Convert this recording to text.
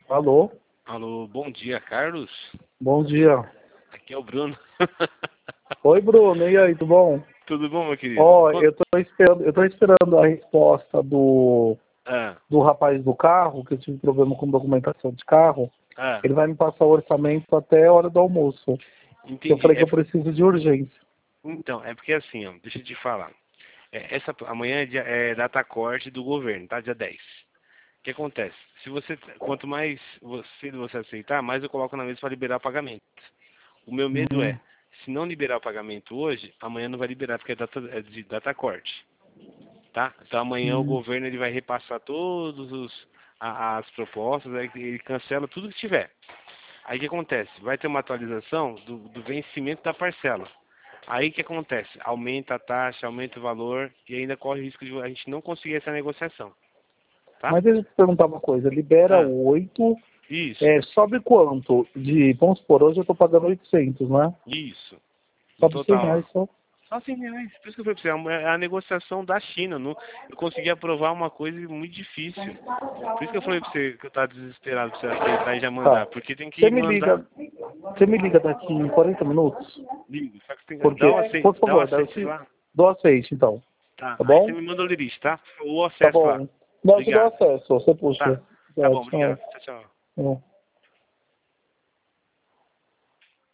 Alô? Alô, bom dia, Carlos. Bom dia. Aqui é o Bruno. Oi, Bruno. E aí, tudo bom? Tudo bom, meu querido? Ó, eu tô esperando a resposta Ah, do rapaz do carro, que eu tive problema com documentação de carro. ah, Ele vai me passar o orçamento até a hora do almoço. Eu entendi. falei que eu preciso de urgência. Então, é porque assim, ó, deixa eu te falar. Amanhã é data corte do governo, tá? Dia 10. O que acontece? Quanto mais você aceitar, mais eu coloco na mesa para liberar o pagamento. O meu medo Hum, é, se não liberar o pagamento hoje, amanhã não vai liberar, porque é de data corte. Tá? Então amanhã o hum. governo ele vai repassar as propostas, aí ele cancela tudo que tiver. Aí o que acontece? Vai ter uma atualização do vencimento da parcela. Aí o que acontece? Aumenta a taxa, aumenta o valor e ainda corre o risco de a gente não conseguir essa negociação. Tá? Mas deixa eu te perguntar uma coisa. Libera Ah, 8, isso, sobe quanto? Vamos supor, hoje eu tô pagando 800, né? isso. No Sobe 100 total, ó. reais só. Só 100 reais. Por isso que eu falei pra você, é a negociação da China. Não, eu consegui aprovar uma coisa muito difícil. Por isso que eu falei pra você que eu tava desesperado pra você aceitar e já Tá. mandar. Porque tem Você que me mandar. liga, você me liga daqui em 40 minutos? Ligo. Só que tem que Porque, por dá um favor, aceite lá. dou aceite, então. Tá. Tá Aí você bom? me manda o limite, tá? O Tá acesso lá. bom. Não, eu te dou Obrigado. acesso, você puxa. Tá. Tá Tá, bom, obrigado. tchau. Tchau, tchau. Tchau.